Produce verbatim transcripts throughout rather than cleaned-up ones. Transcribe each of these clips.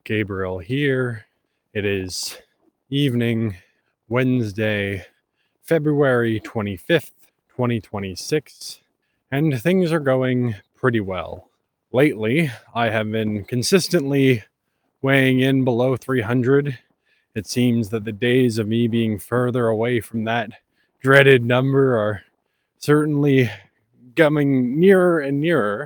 Gabriel here. It is evening, Wednesday, February twenty-fifth, twenty twenty-six, and things are going pretty well. Lately, I have been consistently weighing in below three hundred. It seems that the days of me being further away from that dreaded number are certainly coming nearer and nearer.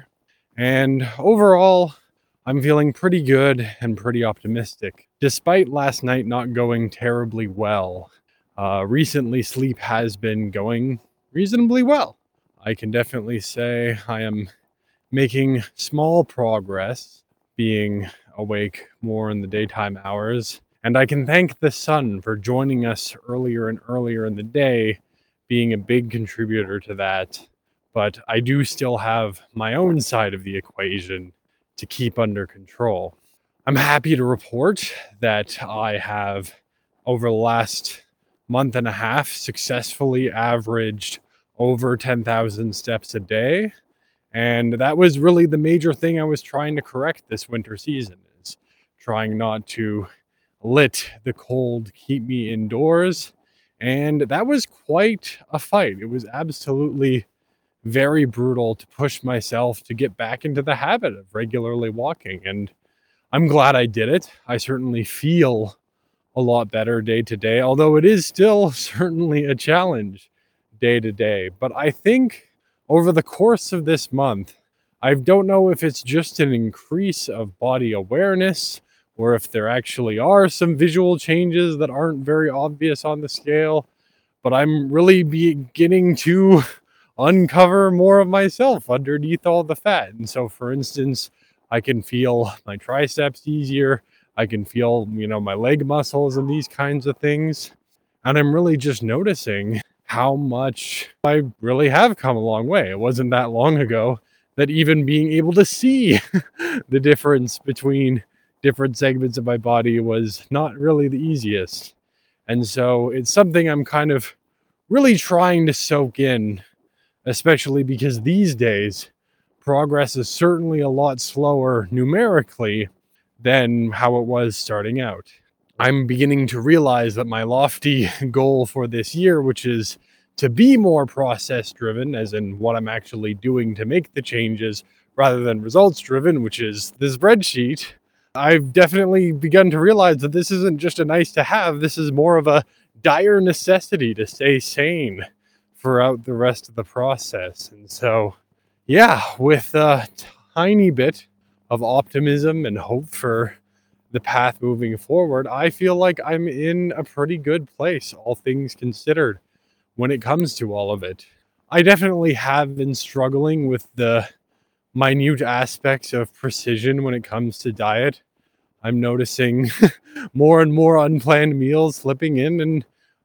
And overall, I'm feeling pretty good and pretty optimistic. Despite last night not going terribly well, uh, recently sleep has been going reasonably well. I can definitely say I am making small progress being awake more in the daytime hours. And I can thank the sun for joining us earlier and earlier in the day, being a big contributor to that. But I do still have my own side of the equation to keep under control. I'm happy to report that I have, over the last month and a half, successfully averaged over ten thousand steps a day. And that was really the major thing I was trying to correct this winter season, is trying not to let the cold keep me indoors. And that was quite a fight. It was absolutely very brutal to push myself to get back into the habit of regularly walking. And I'm glad I did it. I certainly feel a lot better day to day, although it is still certainly a challenge day to day. But I think over the course of this month, I don't know if it's just an increase of body awareness or if there actually are some visual changes that aren't very obvious on the scale, but I'm really beginning to uncover more of myself underneath all the fat. And so, for instance, I can feel my triceps easier. I can feel, you know, my leg muscles and these kinds of things. And I'm really just noticing how much I really have come a long way. It wasn't that long ago that even being able to see the difference between different segments of my body was not really the easiest. And so it's something I'm kind of really trying to soak in, especially because these days progress is certainly a lot slower numerically than how it was starting out. I'm beginning to realize that my lofty goal for this year, which is to be more process driven, as in what I'm actually doing to make the changes, rather than results driven, which is the spreadsheet, I've definitely begun to realize that this isn't just a nice to have, this is more of a dire necessity to stay sane throughout the rest of the process. And so, yeah, with a tiny bit of optimism and hope for the path moving forward, I feel like I'm in a pretty good place, all things considered, when it comes to all of it. I definitely have been struggling with the minute aspects of precision when it comes to diet. I'm noticing more and more unplanned meals slipping in, and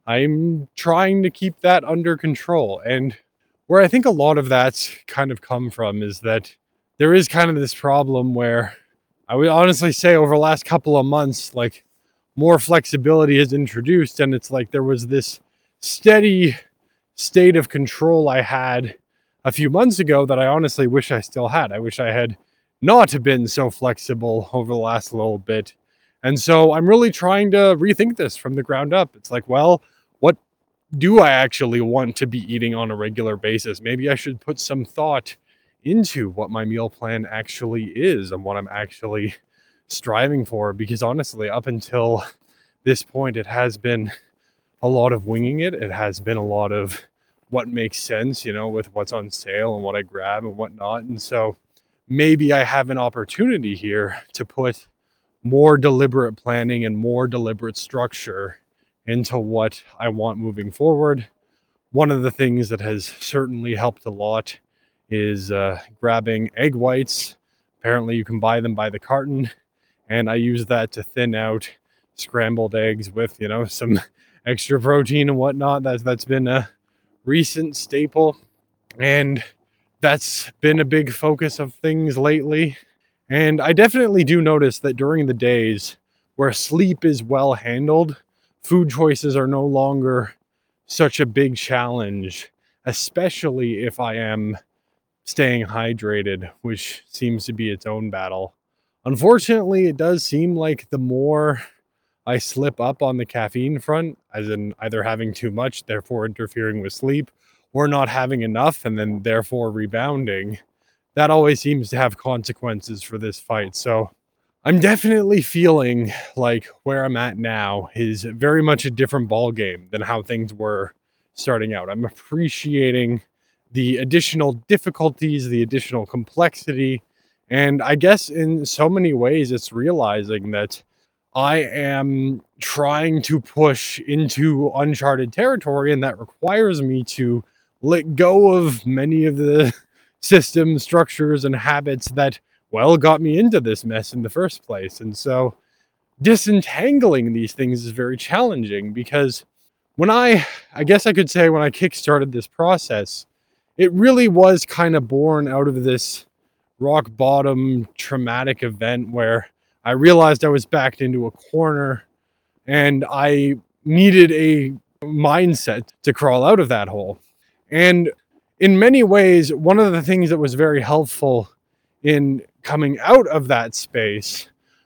I'm trying to keep that under control. And where I think a lot of that's kind of come from is that there is kind of this problem where I would honestly say over the last couple of months, like, more flexibility is introduced, and it's like there was this steady state of control I had a few months ago that I honestly wish I still had. I wish I had not been so flexible over the last little bit. And so I'm really trying to rethink this from the ground up. It's like, well, what do I actually want to be eating on a regular basis? Maybe I should put some thought into what my meal plan actually is and what I'm actually striving for. Because honestly, up until this point, it has been a lot of winging it. It has been a lot of what makes sense, you know, with what's on sale and what I grab and whatnot. And so maybe I have an opportunity here to put more deliberate planning and more deliberate structure into what I want moving forward. One of the things that has certainly helped a lot is uh, grabbing egg whites. Apparently you can buy them by the carton, and I use that to thin out scrambled eggs with, you know, some extra protein and whatnot. That's that's been a recent staple, and that's been a big focus of things lately. And I definitely do notice that during the days where sleep is well handled, food choices are no longer such a big challenge, especially if I am staying hydrated, which seems to be its own battle Unfortunately, it does seem like the more I slip up on the caffeine front, as in either having too much, therefore interfering with sleep, or not having enough and then therefore rebounding, that always seems to have consequences for this fight. So I'm definitely feeling like where I'm at now is very much a different ball game than how things were starting out. I'm appreciating the additional difficulties, the additional complexity, and I guess in so many ways it's realizing that I am trying to push into uncharted territory, and that requires me to let go of many of the systems, structures, and habits that, well, got me into this mess in the first place. And so disentangling these things is very challenging because when I, I guess I could say, when I kickstarted this process, it really was kind of born out of this rock bottom traumatic event where I realized I was backed into a corner and I needed a mindset to crawl out of that hole. And in many ways, one of the things that was very helpful in coming out of that space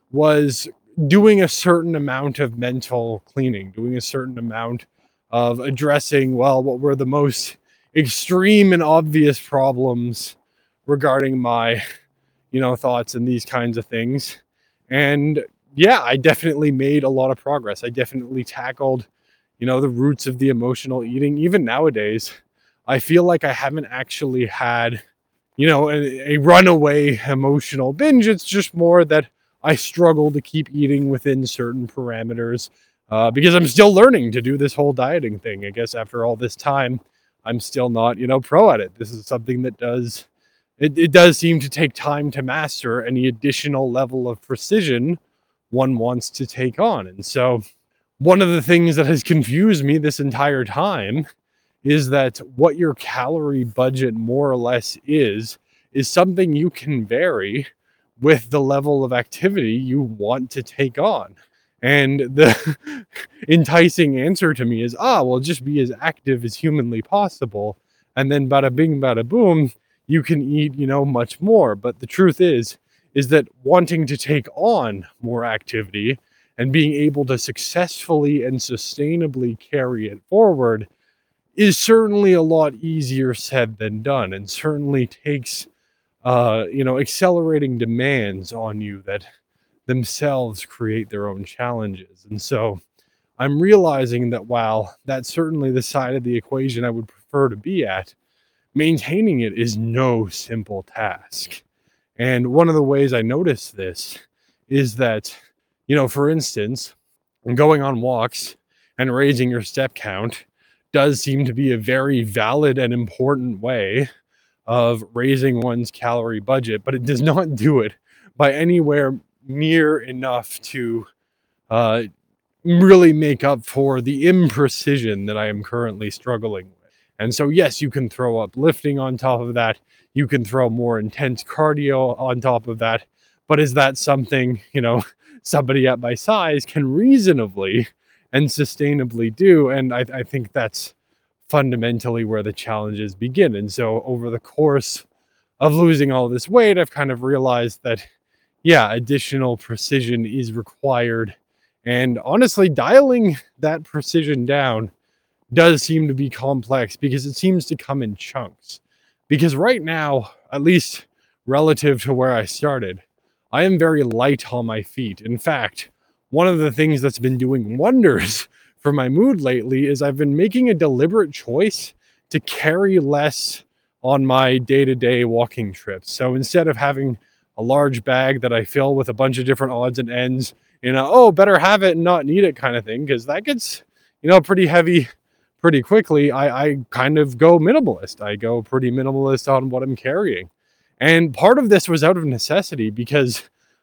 was doing a certain amount of mental cleaning, doing a certain amount of addressing, well, what were the most extreme and obvious problems regarding my, you know, thoughts and these kinds of things. And yeah, I definitely made a lot of progress. I definitely tackled, you know, the roots of the emotional eating. Even nowadays, I feel like I haven't actually had, you know, a, a runaway emotional binge. It's just more that I struggle to keep eating within certain parameters uh, because I'm still learning to do this whole dieting thing. I guess after all this time, I'm still not, you know, pro at it. This is something that does, it, it does seem to take time to master any additional level of precision one wants to take on. And so one of the things that has confused me this entire time is that what your calorie budget more or less is, is something you can vary with the level of activity you want to take on. And the enticing answer to me is, ah, well, just be as active as humanly possible. And then bada bing, bada boom, you can eat, you know, much more. But the truth is, is that wanting to take on more activity and being able to successfully and sustainably carry it forward is certainly a lot easier said than done, and certainly takes uh you know accelerating demands on you that themselves create their own challenges. And so I'm realizing that while that's certainly the side of the equation I would prefer to be at, maintaining it is no simple task. And one of the ways I notice this is that, you know, for instance, going on walks and raising your step count does seem to be a very valid and important way of raising one's calorie budget, but it does not do it by anywhere near enough to uh, really make up for the imprecision that I am currently struggling with. And so, yes, you can throw up lifting on top of that. You can throw more intense cardio on top of that. But is that something, you know, somebody at my size can reasonably and sustainably do? And I, I think that's fundamentally where the challenges begin. And so over the course of losing all this weight, I've kind of realized that, yeah, additional precision is required. And honestly, dialing that precision down does seem to be complex because it seems to come in chunks. Because right now, at least relative to where I started, I am very light on my feet. In fact, one of the things that's been doing wonders for my mood lately is I've been making a deliberate choice to carry less on my day-to-day walking trips. So instead of having a large bag that I fill with a bunch of different odds and ends, you know, oh, better have it and not need it kind of thing, because that gets, you know, pretty heavy pretty quickly. I, I kind of go minimalist. I go pretty minimalist on what I'm carrying. And part of this was out of necessity because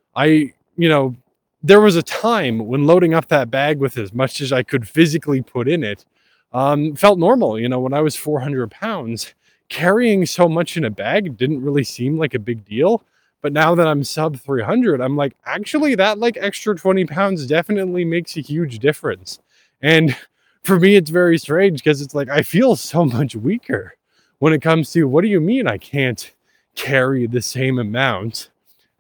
I, you know, there was a time when loading up that bag with as much as I could physically put in it um, felt normal. You know, when I was four hundred pounds, carrying so much in a bag didn't really seem like a big deal. But now that I'm sub three hundred, I'm like, actually, that like extra twenty pounds definitely makes a huge difference. And for me, it's very strange because it's like, I feel so much weaker when it comes to, what do you mean I can't carry the same amount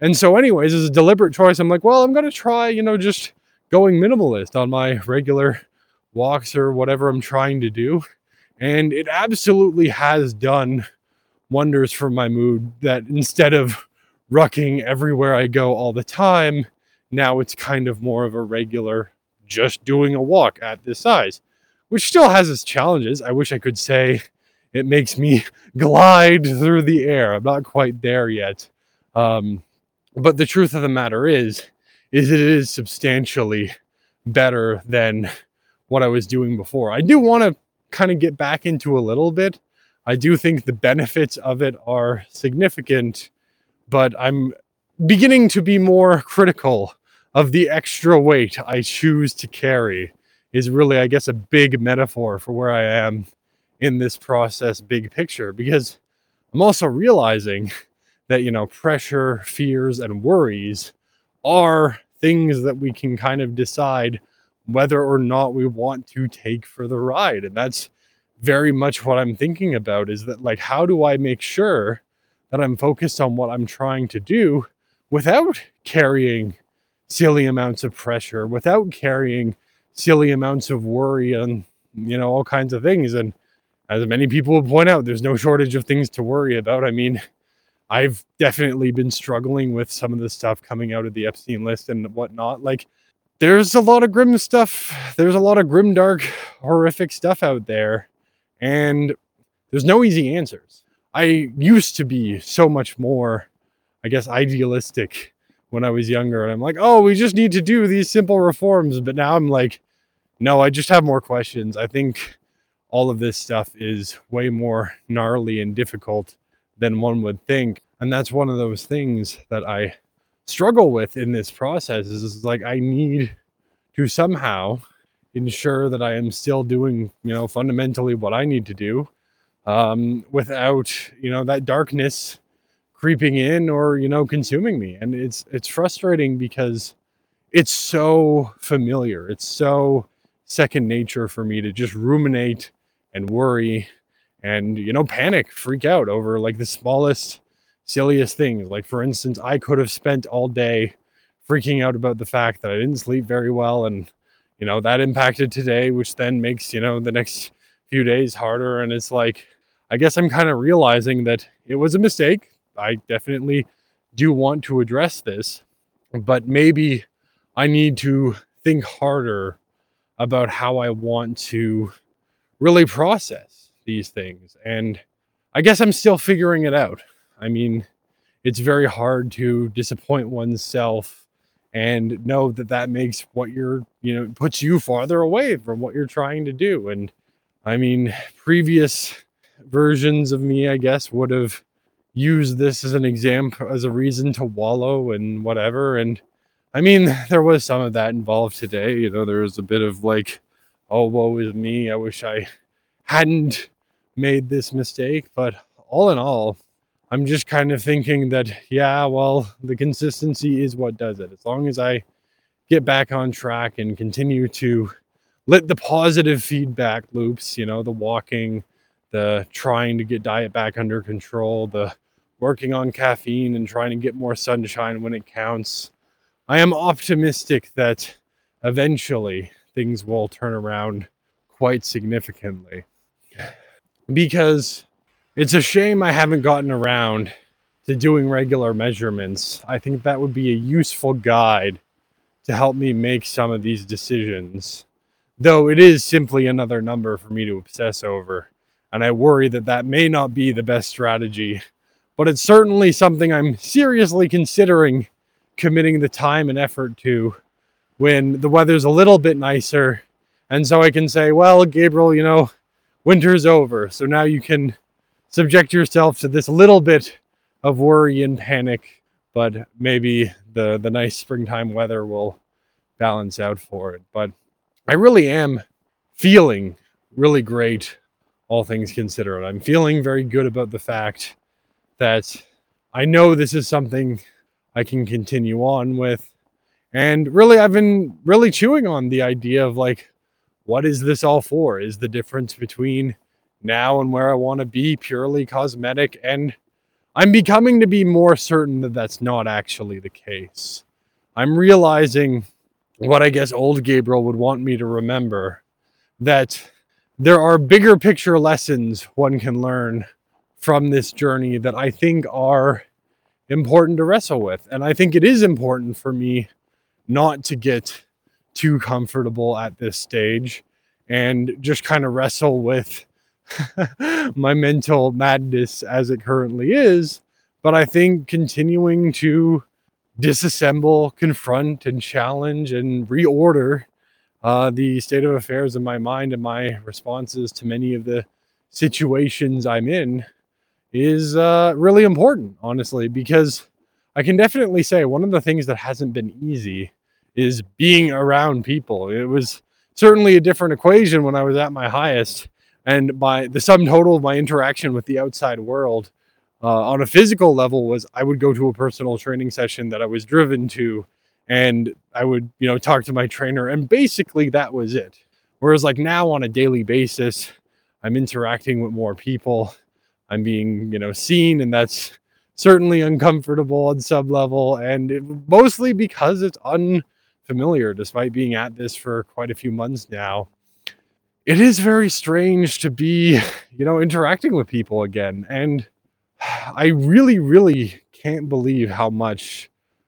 And so anyways, as a deliberate choice, I'm like, well, I'm going to try, you know, just going minimalist on my regular walks or whatever I'm trying to do. And it absolutely has done wonders for my mood, that instead of rucking everywhere I go all the time, now it's kind of more of a regular, just doing a walk at this size, which still has its challenges. I wish I could say it makes me glide through the air. I'm not quite there yet. Um, but the truth of the matter is, is it is substantially better than what I was doing before. I do want to kind of get back into a little bit. I do think the benefits of it are significant, but I'm beginning to be more critical of the extra weight I choose to carry. Is really, I guess, a big metaphor for where I am in this process, big picture, because I'm also realizing that, you know, pressure, fears, and worries are things that we can kind of decide whether or not we want to take for the ride. And that's very much what I'm thinking about, is that, like, how do I make sure that I'm focused on what I'm trying to do without carrying silly amounts of pressure, without carrying silly amounts of worry and, you know, all kinds of things. And as many people will point out, there's no shortage of things to worry about. I mean, I've definitely been struggling with some of the stuff coming out of the Epstein list and whatnot. Like, there's a lot of grim stuff. There's a lot of grim, dark, horrific stuff out there. And there's no easy answers. I used to be so much more, I guess, idealistic when I was younger. And I'm like, oh, we just need to do these simple reforms. But now I'm like, no, I just have more questions. I think all of this stuff is way more gnarly and difficult than one would think. And that's one of those things that I struggle with in this process, is, is like, I need to somehow ensure that I am still doing, you know, fundamentally what I need to do, um, without, you know, that darkness creeping in or, you know, consuming me. And it's, it's frustrating because it's so familiar. It's so second nature for me to just ruminate and worry and, you know, panic, freak out over like the smallest, silliest things. Like, for instance, I could have spent all day freaking out about the fact that I didn't sleep very well, and, you know, that impacted today, which then makes, you know, the next few days harder. And it's like, I guess I'm kind of realizing that it was a mistake. I definitely do want to address this, but maybe I need to think harder about how I want to really process these things. And I guess I'm still figuring it out. I mean, it's very hard to disappoint oneself and know that that makes what you're, you know, puts you farther away from what you're trying to do. And I mean, previous versions of me, I guess, would have used this as an example, as a reason to wallow and whatever. And I mean, there was some of that involved today. You know, there was a bit of like, oh, woe is me. I wish I hadn't made this mistake. But all in all, I'm just kind of thinking that, yeah, well, the consistency is what does it. As long as I get back on track and continue to let the positive feedback loops, you know, the walking, the trying to get diet back under control, the working on caffeine and trying to get more sunshine when it counts, I am optimistic that eventually things will turn around quite significantly. Because it's a shame I haven't gotten around to doing regular measurements. I think that would be a useful guide to help me make some of these decisions, though it is simply another number for me to obsess over. And I worry that that may not be the best strategy, but it's certainly something I'm seriously considering committing the time and effort to when the weather's a little bit nicer. And so I can say, well, Gabriel, you know, winter's over. So now you can subject yourself to this little bit of worry and panic, but maybe the, the nice springtime weather will balance out for it. But I really am feeling really great, all things considered. I'm feeling very good about the fact that I know this is something I can continue on with. And really, I've been really chewing on the idea of like, what is this all for? Is the difference between now and where I want to be purely cosmetic? And I'm becoming to be more certain that that's not actually the case. I'm realizing what I guess old Gabriel would want me to remember, that there are bigger picture lessons one can learn from this journey that I think are important to wrestle with. And I think it is important for me not to get too comfortable at this stage and just kind of wrestle with my mental madness as it currently is. But I think continuing to disassemble, confront, and challenge and reorder uh, the state of affairs in my mind and my responses to many of the situations I'm in is uh, really important, honestly, because I can definitely say one of the things that hasn't been easy is being around people. It was certainly a different equation when I was at my highest, and my the sum total of my interaction with the outside world uh, on a physical level was I would go to a personal training session that I was driven to, and I would, you know, talk to my trainer, and basically that was it. Whereas like now on a daily basis, I'm interacting with more people. I'm being, you know, seen, and that's certainly uncomfortable on some level, and it, mostly because it's unfamiliar. Despite being at this for quite a few months now, it is very strange to be, you know, interacting with people again. And I really, really can't believe how much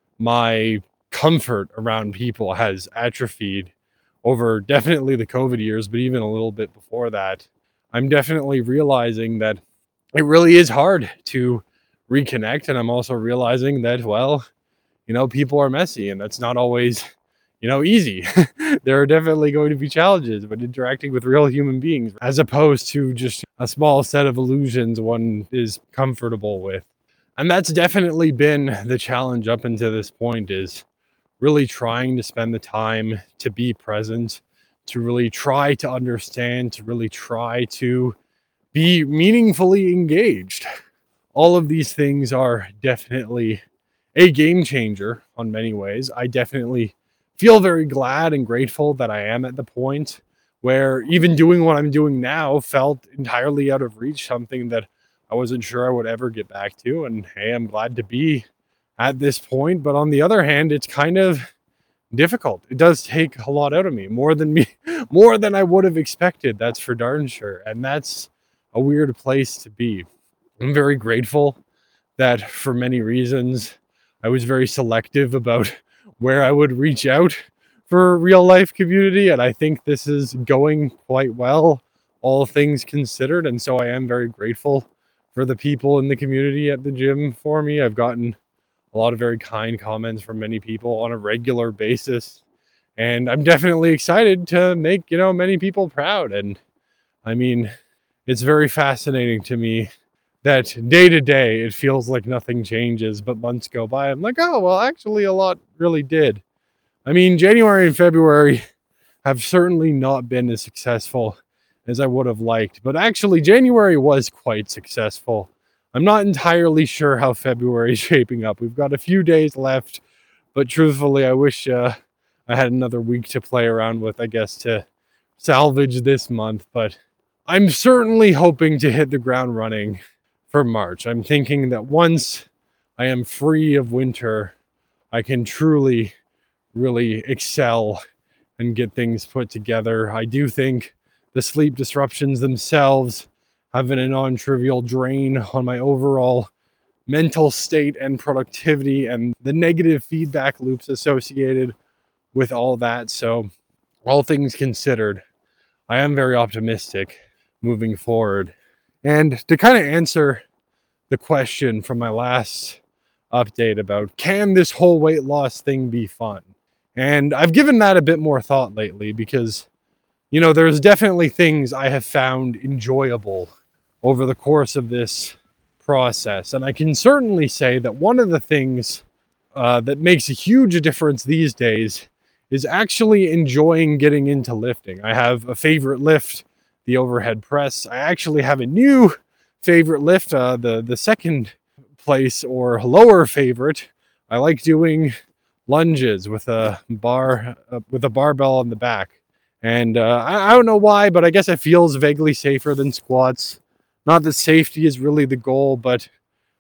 my comfort around people has atrophied over definitely the COVID years, but even a little bit before that. I'm definitely realizing that it really is hard to reconnect. And I'm also realizing that, well, you know, people are messy, and that's not always, you know, easy. There are definitely going to be challenges, but interacting with real human beings as opposed to just a small set of illusions one is comfortable with. And that's definitely been the challenge up until this point, is really trying to spend the time to be present, to really try to understand, to really try to be meaningfully engaged. All of these things are definitely a game changer on many ways. I definitely feel very glad and grateful that I am at the point where even doing what I'm doing now felt entirely out of reach, something that I wasn't sure I would ever get back to. And hey, I'm glad to be at this point. But on the other hand, it's kind of difficult. It does take a lot out of me, more than me, more than I would have expected. That's for darn sure. And that's a weird place to be. I'm very grateful that for many reasons, I was very selective about where I would reach out for real life community. And I think this is going quite well, all things considered. And so I am very grateful for the people in the community at the gym for me. I've gotten a lot of very kind comments from many people on a regular basis. And I'm definitely excited to make, you know, many people proud. And I mean, it's very fascinating to me that day to day it feels like nothing changes, but months go by. I'm like, oh, well, actually, a lot really did. I mean, January and February have certainly not been as successful as I would have liked, but actually, January was quite successful. I'm not entirely sure how February is shaping up. We've got a few days left, but truthfully, I wish uh, I had another week to play around with, I guess, to salvage this month. But I'm certainly hoping to hit the ground running for March. I'm thinking that once I am free of winter, I can truly, really excel and get things put together. I do think the sleep disruptions themselves have been a non-trivial drain on my overall mental state and productivity, and the negative feedback loops associated with all that. So, all things considered, I am very optimistic moving forward. And to kind of answer the question from my last update about, can this whole weight loss thing be fun? And I've given that a bit more thought lately because, you know, there's definitely things I have found enjoyable over the course of this process. And I can certainly say that one of the things uh, that makes a huge difference these days is actually enjoying getting into lifting. I have a favorite lift, the overhead press. I actually have a new favorite lift, uh, the, the second place or lower favorite. I like doing lunges with a bar, uh, with a barbell on the back. And uh, I, I don't know why, but I guess it feels vaguely safer than squats. Not that safety is really the goal, but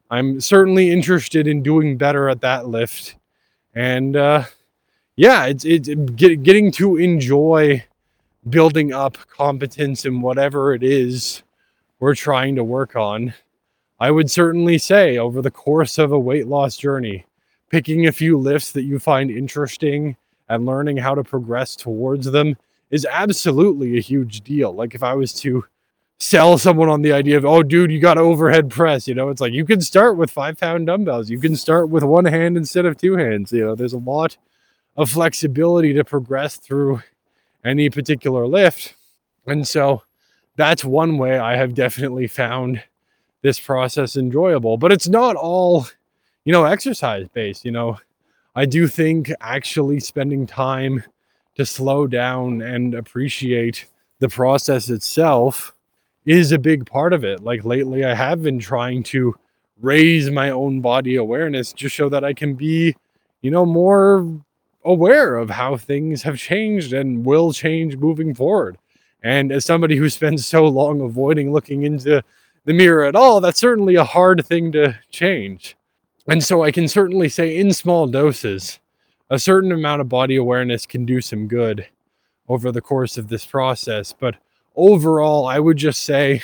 I'm certainly interested in doing better at that lift. And uh, yeah, it's, it's get, getting to enjoy building up competence in whatever it is we're trying to work on. I would certainly say over the course of a weight loss journey, picking a few lifts that you find interesting and learning how to progress towards them is absolutely a huge deal. Like if I was to sell someone on the idea of, oh, dude, you got to overhead press, you know, it's like you can start with five pound dumbbells. You can start with one hand instead of two hands. You know, there's a lot of flexibility to progress through any particular lift. And so that's one way I have definitely found this process enjoyable, but it's not all, you know, exercise based. You know, I do think actually spending time to slow down and appreciate the process itself is a big part of it. Like lately, I have been trying to raise my own body awareness just so that I can be, you know, more aware of how things have changed and will change moving forward. And as somebody who spends so long avoiding looking into the mirror at all, that's certainly a hard thing to change. And so I can certainly say in small doses, a certain amount of body awareness can do some good over the course of this process. But overall, I would just say,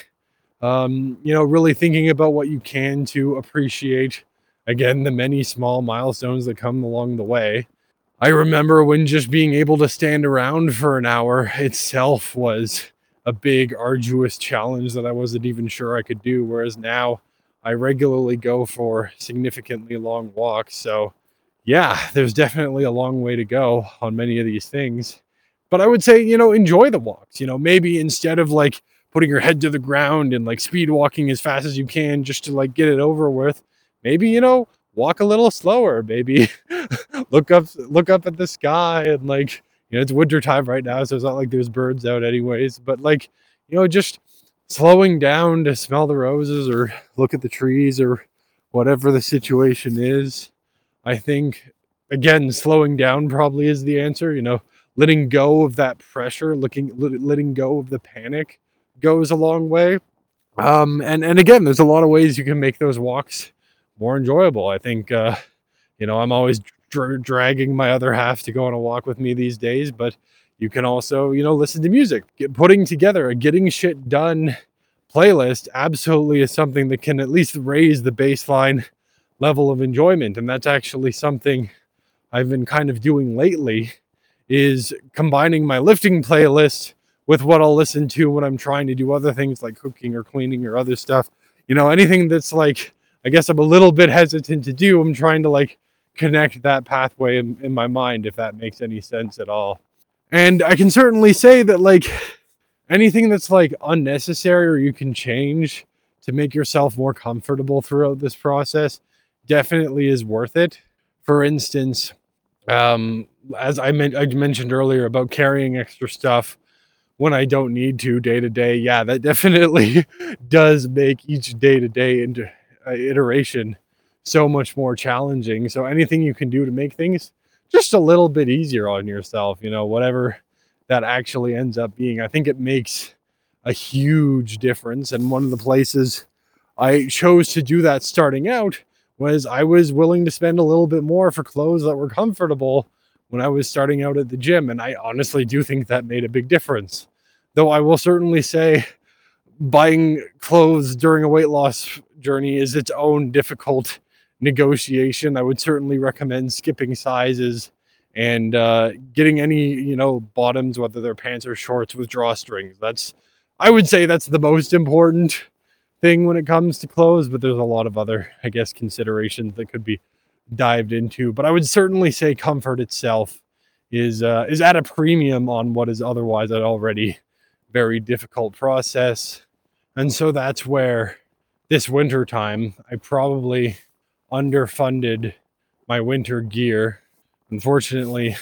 um, you know, really thinking about what you can to appreciate, again, the many small milestones that come along the way. I remember when just being able to stand around for an hour itself was a big, arduous challenge that I wasn't even sure I could do. Whereas now I regularly go for significantly long walks. So, yeah, there's definitely a long way to go on many of these things. But I would say, you know, enjoy the walks. You know, maybe instead of like putting your head to the ground and like speed walking as fast as you can just to like get it over with, maybe, you know, walk a little slower, maybe look up look up at the sky and like, you know, it's winter time right now, so it's not like there's birds out anyways, but like, you know, just slowing down to smell the roses or look at the trees or whatever the situation is. I think again, slowing down probably is the answer, you know, letting go of that pressure, looking letting go of the panic goes a long way. Um and and again, there's a lot of ways you can make those walks more enjoyable. I think uh you know, I'm always dra- dragging my other half to go on a walk with me these days, but you can also, you know, listen to music. Get, putting together a getting shit done playlist absolutely is something that can at least raise the baseline level of enjoyment. And that's actually something I've been kind of doing lately is combining my lifting playlist with what I'll listen to when I'm trying to do other things like cooking or cleaning or other stuff. You know, anything that's like, I guess I'm a little bit hesitant to do. I'm trying to like connect that pathway in, in my mind, if that makes any sense at all. And I can certainly say that like anything that's like unnecessary or you can change to make yourself more comfortable throughout this process definitely is worth it. For instance, um, as I, men- I mentioned earlier about carrying extra stuff when I don't need to day to day, yeah, that definitely does make each day to day into uh, iteration so much more challenging. So anything you can do to make things just a little bit easier on yourself, you know, whatever that actually ends up being, I think it makes a huge difference. And one of the places I chose to do that starting out was I was willing to spend a little bit more for clothes that were comfortable when I was starting out at the gym. And I honestly do think that made a big difference. Though I will certainly say buying clothes during a weight loss journey is its own difficult negotiation. I would certainly recommend skipping sizes and uh, getting any, you know, bottoms, whether they're pants or shorts with drawstrings. That's, I would say that's the most important thing when it comes to clothes, but there's a lot of other, I guess, considerations that could be dived into. But I would certainly say comfort itself is uh, is at a premium on what is otherwise an already very difficult process. And so that's where this winter time, I probably underfunded my winter gear. Unfortunately,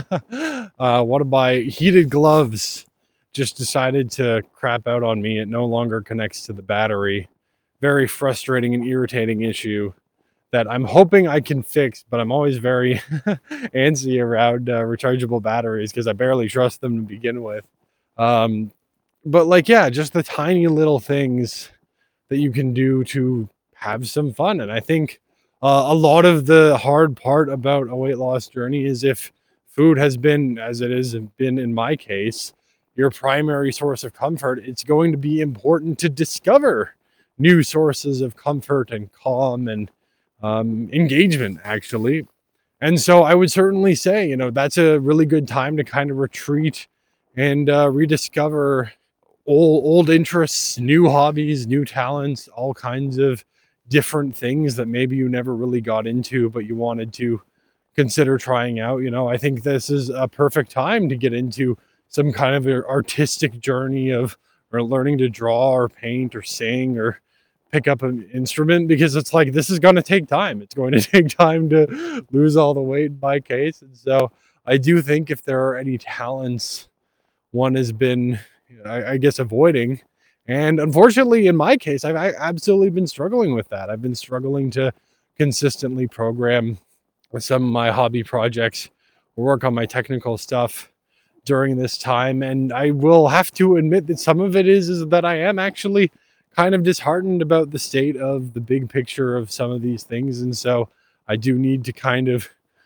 uh, one of my heated gloves just decided to crap out on me. It no longer connects to the battery. Very frustrating and irritating issue that I'm hoping I can fix, but I'm always very antsy around uh, rechargeable batteries because I barely trust them to begin with. Um, but like, yeah, just the tiny little things that you can do to have some fun. And I think uh, a lot of the hard part about a weight loss journey is if food has been, as it has been in my case, your primary source of comfort, it's going to be important to discover new sources of comfort and calm and um, engagement, actually. And so I would certainly say, you know, that's a really good time to kind of retreat and uh, rediscover old old interests, new hobbies, new talents, all kinds of different things that maybe you never really got into, but you wanted to consider trying out. You know, I think this is a perfect time to get into some kind of a artistic journey of or learning to draw or paint or sing or pick up an instrument, because it's like this is going to take time. It's going to take time to lose all the weight in my case. And so I do think if there are any talents one has been, I, I guess, avoiding. And unfortunately, in my case, I've I absolutely been struggling with that. I've been struggling to consistently program with some of my hobby projects or work on my technical stuff during this time. And I will have to admit that some of it is, is that I am actually kind of disheartened about the state of the big picture of some of these things. And so I do need to kind of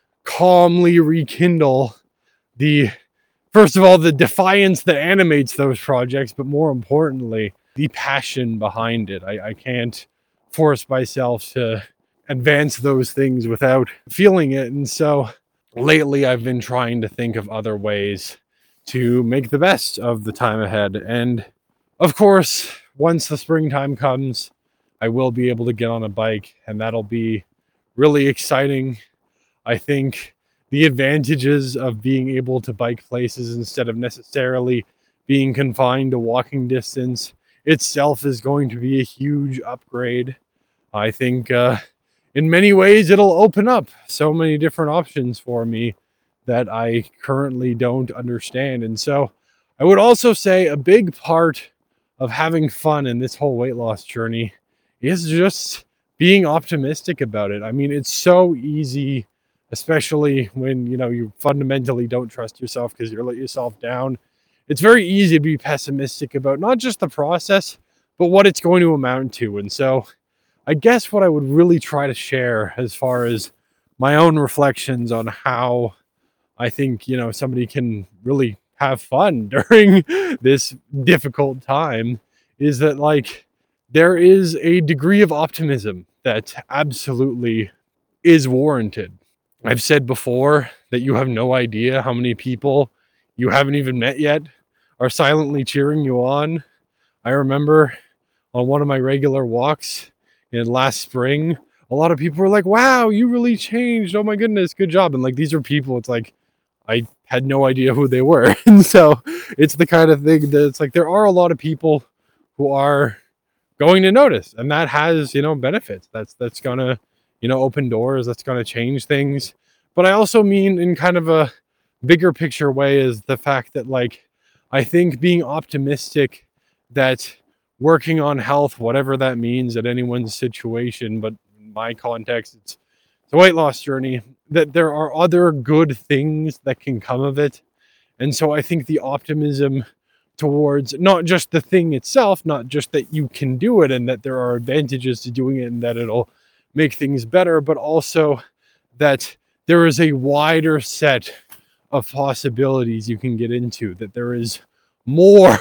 calmly rekindle the first of all, the defiance that animates those projects, but more importantly, the passion behind it. I, I can't force myself to advance those things without feeling it. And so lately, I've been trying to think of other ways to make the best of the time ahead. And of course, once the springtime comes, I will be able to get on a bike, and that'll be really exciting. I think the advantages of being able to bike places instead of necessarily being confined to walking distance itself is going to be a huge upgrade. I think uh, in many ways it'll open up so many different options for me that I currently don't understand. And so I would also say a big part of having fun in this whole weight loss journey is just being optimistic about it. I mean, it's so easy, especially when, you know, you fundamentally don't trust yourself because you're let yourself down. It's very easy to be pessimistic about not just the process, but what it's going to amount to. And so I guess what I would really try to share as far as my own reflections on how I think, you know, somebody can really have fun during this difficult time is that, like, there is a degree of optimism that absolutely is warranted. I've said before that you have no idea how many people you haven't even met yet are silently cheering you on. I remember on one of my regular walks in last spring, a lot of people were like, wow, you really changed. Oh my goodness, good job. And like, these are people, it's like, I had no idea who they were. And so it's the kind of thing that it's like, there are a lot of people who are going to notice, and that has, you know, benefits. That's, that's going to, you know, open doors. That's going to change things. But I also mean in kind of a bigger picture way is the fact that, like, I think being optimistic that working on health, whatever that means at anyone's situation, but in my context, it's the weight loss journey, that there are other good things that can come of it. And so I think the optimism towards not just the thing itself, not just that you can do it and that there are advantages to doing it and that it'll make things better, but also that there is a wider set of possibilities you can get into, that there is more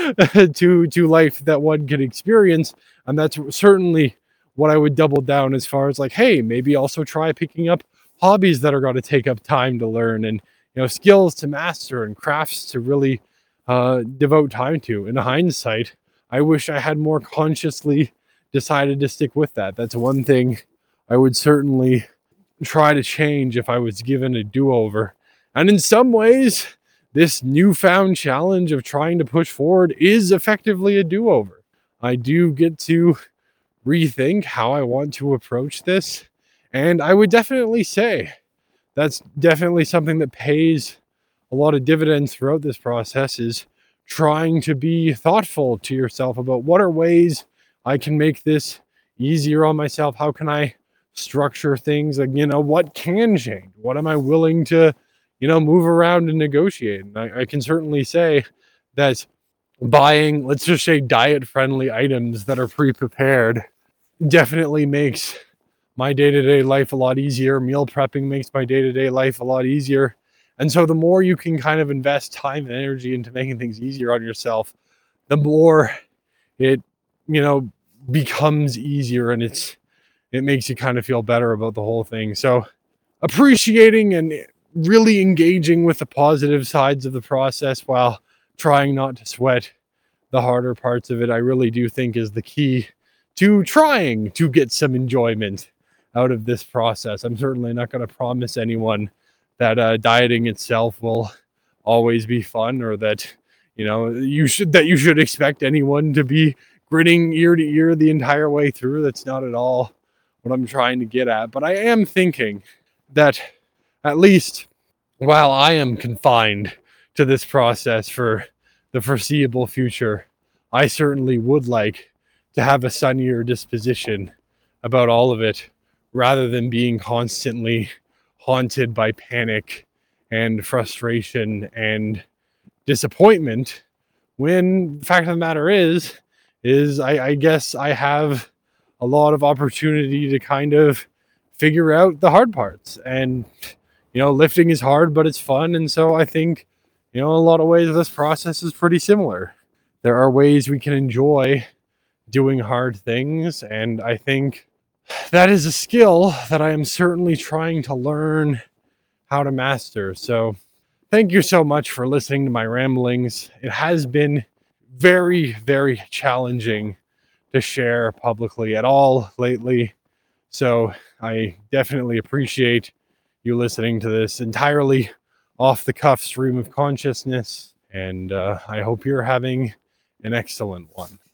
to to life that one can experience. And that's certainly what I would double down as far as, like, hey, maybe also try picking up hobbies that are going to take up time to learn, and, you know, skills to master and crafts to really uh, devote time to. In hindsight, I wish I had more consciously decided to stick with that. That's one thing I would certainly try to change if I was given a do-over. And in some ways, this newfound challenge of trying to push forward is effectively a do-over. I do get to rethink how I want to approach this. And I would definitely say that's definitely something that pays a lot of dividends throughout this process, is trying to be thoughtful to yourself about what are ways I can make this easier on myself. How can I structure things? Like, you know, what can change? What am I willing to, you know, move around and negotiate? And I, I can certainly say that buying, let's just say, diet friendly items that are pre-prepared definitely makes my day-to-day life a lot easier. Meal prepping makes my day-to-day life a lot easier. And so the more you can kind of invest time and energy into making things easier on yourself, the more it, you know, becomes easier, and it's it makes you kind of feel better about the whole thing. So appreciating and really engaging with the positive sides of the process while trying not to sweat the harder parts of it, I really do think is the key to trying to get some enjoyment out of this process. I'm certainly not going to promise anyone that uh, dieting itself will always be fun, or that you know you should that you should expect anyone to be grinning ear to ear the entire way through. That's not at all what I'm trying to get at. But I am thinking that, at least while I am confined to this process for the foreseeable future, I certainly would like to have a sunnier disposition about all of it, rather than being constantly haunted by panic and frustration and disappointment, when the fact of the matter is is I, I guess I have a lot of opportunity to kind of figure out the hard parts. And you know lifting is hard, but it's fun. And so I think, you know in a lot of ways, this process is pretty similar. There are ways we can enjoy doing hard things, and I think that is a skill that I am certainly trying to learn how to master. So thank you so much for listening to my ramblings. It has been very, very challenging to share publicly at all lately. So I definitely appreciate you listening to this entirely off the cuff stream of consciousness. And uh, I hope you're having an excellent one.